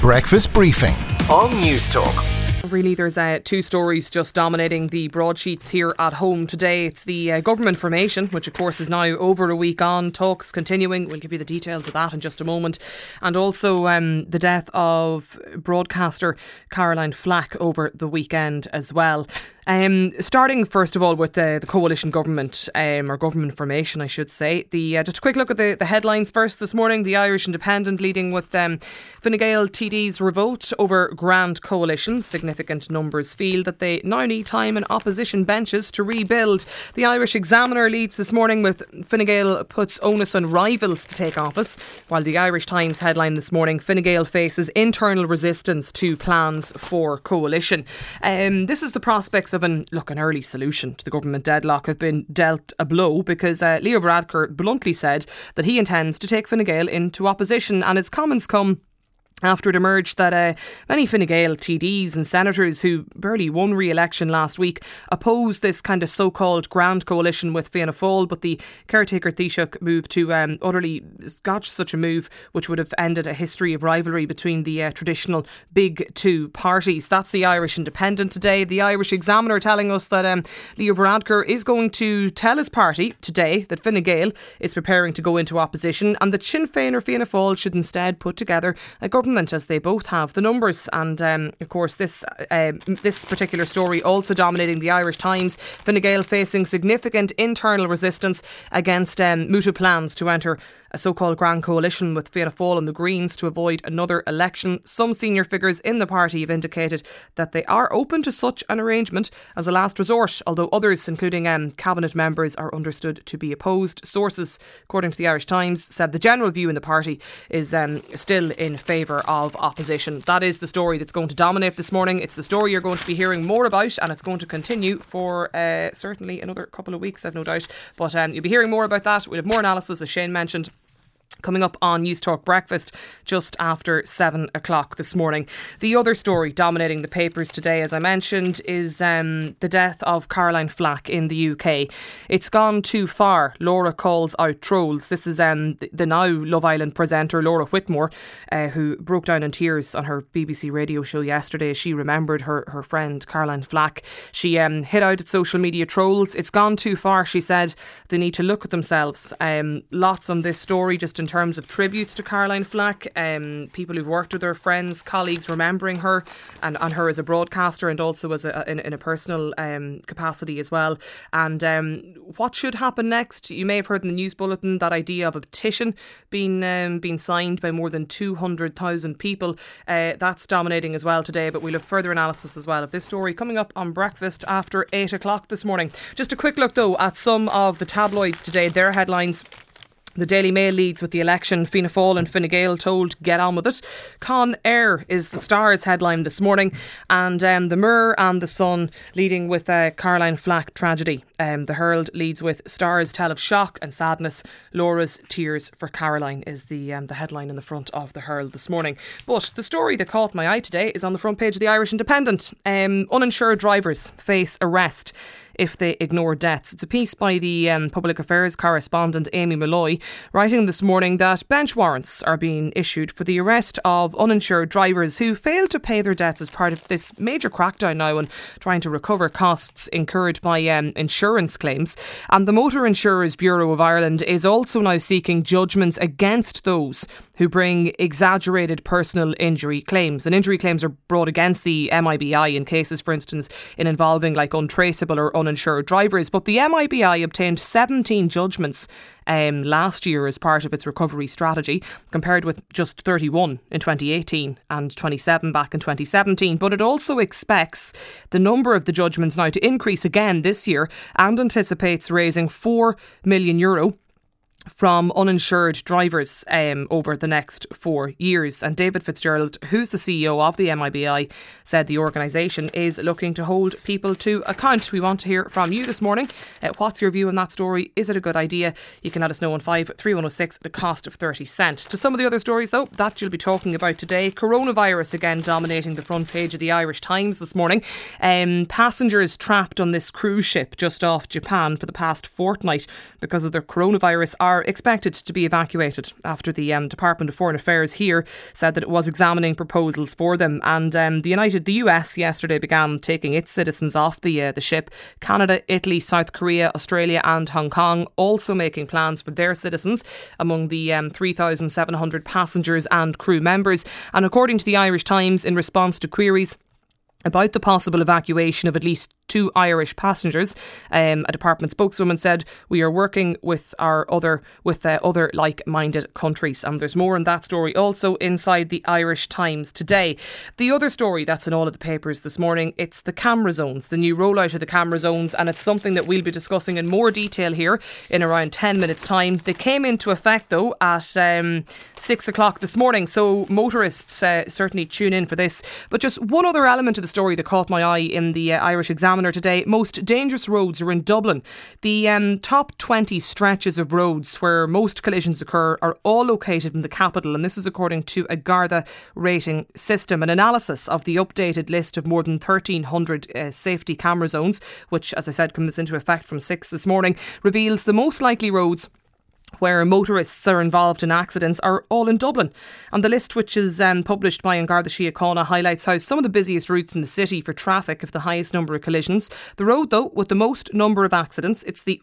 breakfast briefing on Newstalk. Really, there's two stories just dominating the broadsheets here at home today. It's the government formation, which of course is now over a week on, talks continuing. We'll give you the details of that in just a moment. And also the death of broadcaster Caroline Flack over the weekend as well. Starting first of all with the coalition government, or government formation I should say. Just a quick look at the headlines first this morning. The Irish Independent leading with Fine Gael TDs revolt over grand coalition. Significant numbers feel that they now need time in opposition benches to rebuild. The Irish Examiner leads this morning with Fine Gael puts onus on rivals to take office, while the Irish Times headline this morning, Fine Gael faces internal resistance to plans for coalition. This is the prospects of an early solution to the government deadlock have been dealt a blow, because Leo Varadkar bluntly said that he intends to take Fine Gael into opposition, and his comments come after it emerged that many Fine Gael TDs and senators who barely won re-election last week opposed this kind of so-called grand coalition with Fianna Fáil, but the caretaker Taoiseach moved to utterly scotch such a move, which would have ended a history of rivalry between the traditional big two parties. That's the Irish Independent today. The Irish Examiner telling us that Leo Varadkar is going to tell his party today that Fine Gael is preparing to go into opposition, and that Sinn Féin or Fianna Fáil should instead put together a government, as they both have the numbers. And of course this particular story also dominating the Irish Times. Fine Gael facing significant internal resistance against mooted plans to enter a so-called grand coalition with Fianna Fáil and the Greens to avoid another election. Some senior figures in the party have indicated that they are open to such an arrangement as a last resort, although others, including cabinet members, are understood to be opposed. Sources, according to the Irish Times, said the general view in the party is still in favour of opposition. That is the story that's going to dominate this morning. It's the story you're going to be hearing more about, and it's going to continue for certainly another couple of weeks, I've no doubt. But you'll be hearing more about that. We'll have more analysis, as Shane mentioned, coming up on Newstalk Breakfast just after 7 o'clock this morning. The other story dominating the papers today, as I mentioned, is the death of Caroline Flack in the UK. It's gone too far, Laura calls out trolls. This is the now Love Island presenter Laura Whitmore, who broke down in tears on her BBC radio show yesterday as she remembered her friend Caroline Flack. She hit out at social media trolls. It's gone too far, she said. They need to look at themselves. Lots on this story just in terms of tributes to Caroline Flack, people who've worked with her, friends, colleagues remembering her and her as a broadcaster and also as in a personal capacity as well. And what should happen next? You may have heard in the news bulletin that idea of a petition being signed by more than 200,000 people. That's dominating as well today, but we'll have further analysis as well of this story coming up on Breakfast after 8 o'clock this morning. Just a quick look though at some of the tabloids today, their headlines. The Daily Mail leads with the election. Fianna Fáil and Fine Gael told get on with it. Con Air is the Star's headline this morning. And the Mirror and the Sun leading with Caroline Flack tragedy. The Herald leads with Stars tell of shock and sadness. Laura's tears for Caroline is the headline in the front of the Herald this morning. But the story that caught my eye today is on the front page of the Irish Independent. Uninsured drivers face arrest if they ignore deaths. It's a piece by the public affairs correspondent Amy Malloy, writing this morning that bench warrants are being issued for the arrest of uninsured drivers who failed to pay their debts as part of this major crackdown now on trying to recover costs incurred by insurance claims. And the Motor Insurers Bureau of Ireland is also now seeking judgments against those who bring exaggerated personal injury claims. And injury claims are brought against the MIBI in cases, for instance, involving like untraceable or uninsured drivers. But the MIBI obtained 17 judgments last year as part of its recovery strategy, compared with just 31 in 2018 and 27 back in 2017. But it also expects the number of the judgments now to increase again this year and anticipates raising €4 million from uninsured drivers over the next 4 years. And David Fitzgerald, who's the CEO of the MIBI, said the organisation is looking to hold people to account. We want to hear from you this morning. What's your view on that story? Is it a good idea? You can let us know on 53106 at a cost of 30 cents. To some of the other stories though that you'll be talking about today. Coronavirus again dominating the front page of the Irish Times this morning. Passengers trapped on this cruise ship just off Japan for the past fortnight because of the coronavirus are are expected to be evacuated after the Department of Foreign Affairs here said that it was examining proposals for them. And the US yesterday began taking its citizens off the ship. Canada, Italy, South Korea, Australia and Hong Kong also making plans for their citizens among the 3,700 passengers and crew members. And according to the Irish Times, in response to queries about the possible evacuation of at least 2 Irish passengers, a department spokeswoman said, "We are working with other like-minded countries." And there's more on that story also inside the Irish Times today. The other story that's in all of the papers this morning, it's the camera zones, the new rollout of the camera zones, and it's something that we'll be discussing in more detail here in around 10 minutes time. They came into effect though at 6 o'clock this morning, so motorists certainly tune in for this. But just one other element of the story that caught my eye in the Irish Examiner today: most dangerous roads are in Dublin. The top 20 stretches of roads where most collisions occur are all located in the capital, and this is according to a Garda rating system. An analysis of the updated list of more than 1,300 safety camera zones, which, as I said, comes into effect from 6 this morning, reveals the most likely roads where motorists are involved in accidents are all in Dublin. And the list, which is published by An Garda Síochána, highlights how some of the busiest routes in the city for traffic have the highest number of collisions. The road, though, with the most number of accidents, it's the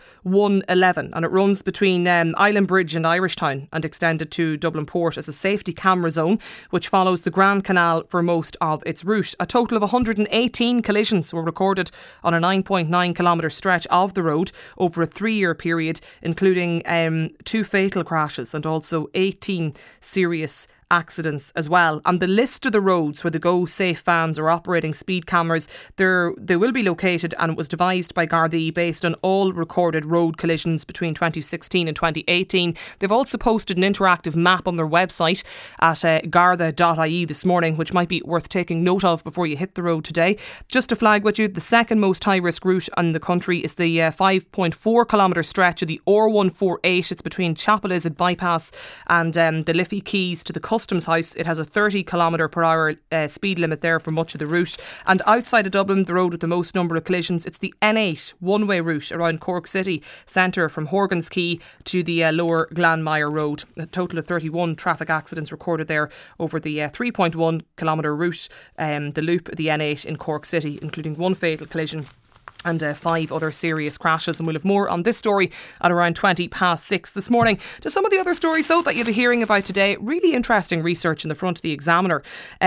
R111, and it runs between Island Bridge and Irishtown and extended to Dublin Port as a safety camera zone, which follows the Grand Canal for most of its route. A total of 118 collisions were recorded on a 9.9 kilometre stretch of the road over a 3-year period, including 2 fatal crashes and also 18 serious accidents as well. And the list of the roads where the Go Safe vans are operating speed cameras, they will be located, and it was devised by Gardaí based on all recorded road collisions between 2016 and 2018. They've also posted an interactive map on their website at garda.ie this morning, which might be worth taking note of before you hit the road today. Just to flag with you, the second most high risk route in the country is the 5.4 kilometre stretch of the R148. It's between Chapel Izard bypass and the Liffey Quays to the Customs House. It has a 30 km per hour speed limit there for much of the route. And outside of Dublin, the road with the most number of collisions, it's the N8 one-way route around Cork City Centre from Horgan's Quay to the Lower Glanmire Road. A total of 31 traffic accidents recorded there over the 3.1 kilometre route, the loop of the N8 in Cork City, including 1 fatal collision and 5 other serious crashes. And we'll have more on this story at around 20 past 6 this morning. To some of the other stories though that you'll be hearing about today, really interesting research in the front of the Examiner.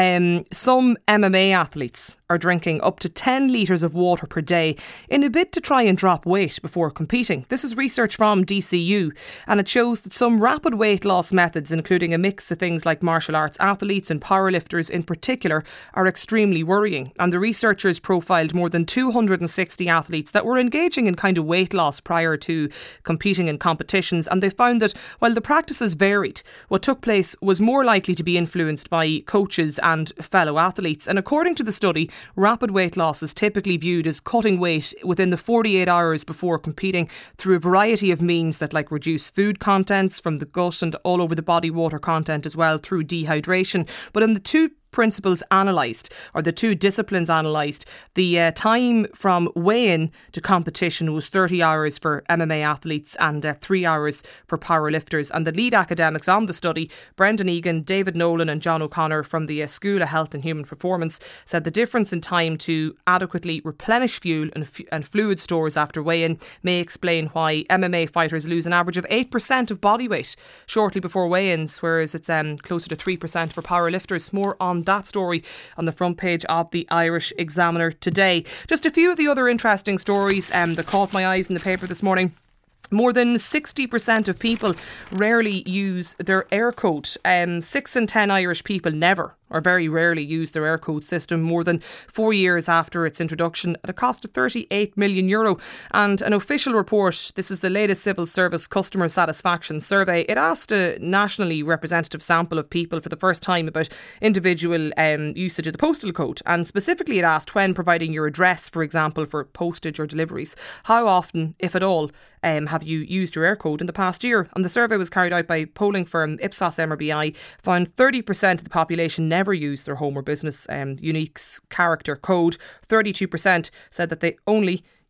Some MMA athletes are drinking up to 10 litres of water per day in a bid to try and drop weight before competing. This is research from DCU, and it shows that some rapid weight loss methods, including a mix of things like martial arts athletes and powerlifters in particular, are extremely worrying. And the researchers profiled more than 260 athletes that were engaging in kind of weight loss prior to competing in competitions, and they found that while the practices varied, what took place was more likely to be influenced by coaches and fellow athletes. And according to the study, rapid weight loss is typically viewed as cutting weight within the 48 hours before competing through a variety of means that like reduce food contents from the gut and all over the body, water content as well through dehydration. But in the 2 principles analysed, or the 2 disciplines analysed, the time from weigh-in to competition was 30 hours for MMA athletes and 3 hours for powerlifters. And the lead academics on the study, Brendan Egan, David Nolan and John O'Connor from the School of Health and Human Performance, said the difference in time to adequately replenish fuel and fluid stores after weigh-in may explain why MMA fighters lose an average of 8% of body weight shortly before weigh-ins, whereas it's closer to 3% for powerlifters. More on that story on the front page of the Irish Examiner today. Just a few of the other interesting stories that caught my eyes in the paper this morning. More than 60% of people rarely use their air coat. 6 in 10 Irish people never or very rarely use their air code system more than 4 years after its introduction at a cost of €38 million. And an official report, this is the latest civil service customer satisfaction survey, it asked a nationally representative sample of people for the first time about individual usage of the postal code. And specifically it asked, when providing your address, for example, for postage or deliveries, how often, if at all, have you used your air code in the past year? And the survey was carried out by polling firm Ipsos MRBI, found 30% of the population never used their home or business unique character code. 32% said that they only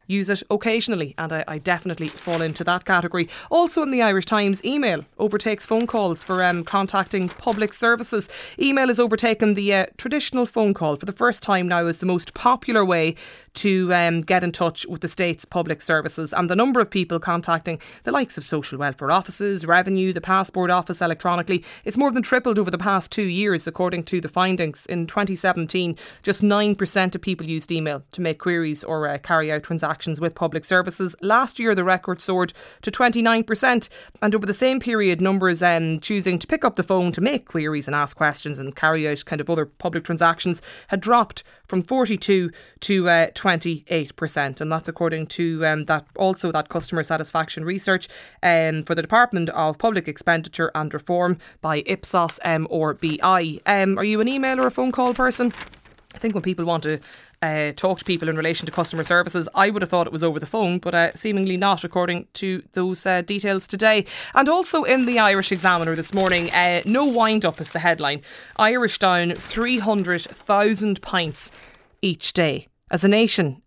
use it occasionally, and I definitely fall into that category. Also in the Irish Times, email overtakes phone calls for contacting public services. Email has overtaken the traditional phone call for the first time now as the most popular way to get in touch with the state's public services, and the number of people contacting the likes of social welfare offices, revenue, the passport office electronically, it's more than tripled over the past 2 years, according to the findings. In 2017, just 9% of people used email to make queries or carry out transactions with public services. Last year, the record soared to 29%, and over the same period, numbers choosing to pick up the phone to make queries and ask questions and carry out kind of other public transactions had dropped from 42 to 28%, and that's according to that customer satisfaction research for the Department of Public Expenditure and Reform by Ipsos MRBI. Are you an email or a phone call person? I think when people want to talk to people in relation to customer services, I would have thought it was over the phone, but seemingly not, according to those details today. And also in the Irish Examiner this morning, no wind up is the headline. Irish down 300,000 pints each day. As a nation,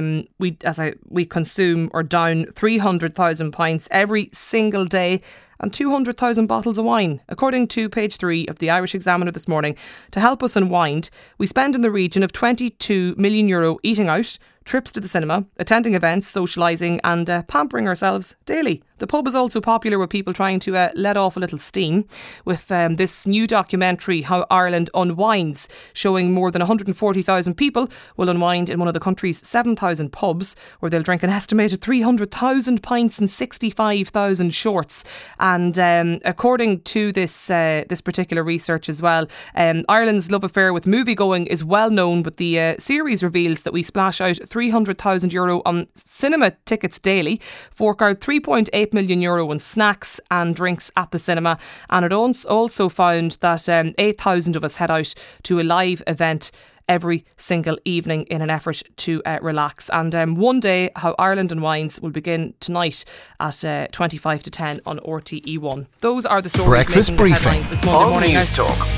we consume or down 300,000 pints every single day, and 200,000 bottles of wine. According to page 3 of the Irish Examiner this morning, to help us unwind, we spend in the region of €22 million eating out, trips to the cinema, attending events, socialising and pampering ourselves daily. The pub is also popular with people trying to let off a little steam, with this new documentary, How Ireland Unwinds, showing more than 140,000 people will unwind in one of the country's 7,000 pubs, where they'll drink an estimated 300,000 pints and 65,000 shorts. And according to this particular research as well, Ireland's love affair with movie-going is well known, but the series reveals that we splash out €300,000 on cinema tickets daily, fork out €3.8 million on snacks and drinks at the cinema, and it also found that 8,000 of us head out to a live event every single evening in an effort to relax. And one day, How Ireland Unwinds will begin tonight at 25 to 10 on RTE1. Those are the stories Breakfast making the briefing headlines this Monday on morning. News Talk.